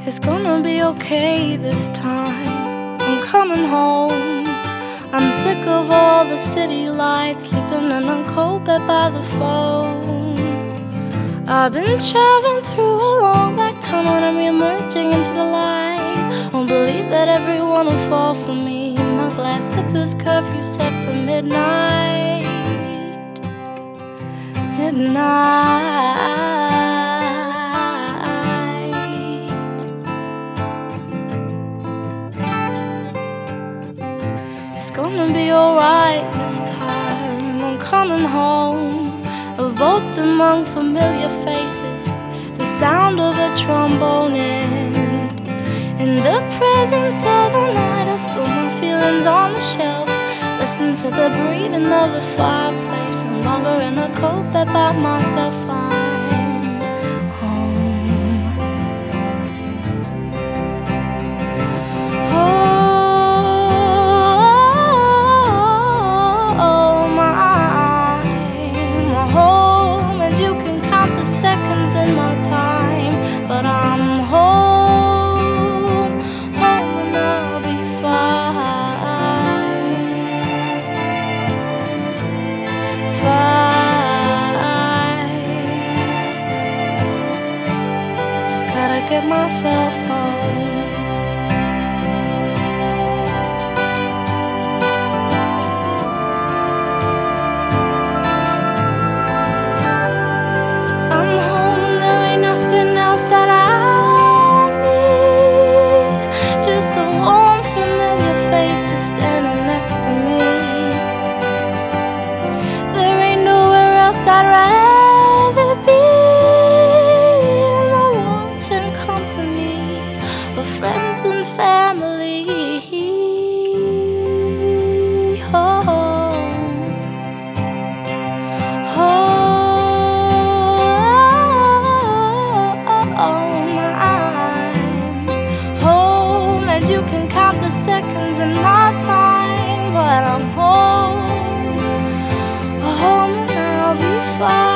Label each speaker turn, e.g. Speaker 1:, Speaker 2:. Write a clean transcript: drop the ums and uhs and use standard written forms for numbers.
Speaker 1: It's gonna be okay this time. I'm coming home. I'm sick of all the city lights, sleeping in a cold bed by the phone. I've been traveling through a long black tunnel and I'm emerging into the light. Won't believe that everyone will fall for me. My glass slippers, curfew set for midnight. Midnight. It's gonna be alright this time. I'm coming home, evoked among familiar faces, the sound of a trombone end. In the presence of the night, I slow my feelings on the shelf. Listen to the breathing of the fireplace. No longer in a cold bed by myself. I'm home. Home, and you can count the seconds in my time, but I'm home, home, and I'll be fine, fine. Just gotta get myself home. I'd rather be in the warmth and company of friends and family. Home, home, I'm home, and you can count the seconds in my time, but I'm home, home. I'll be fine.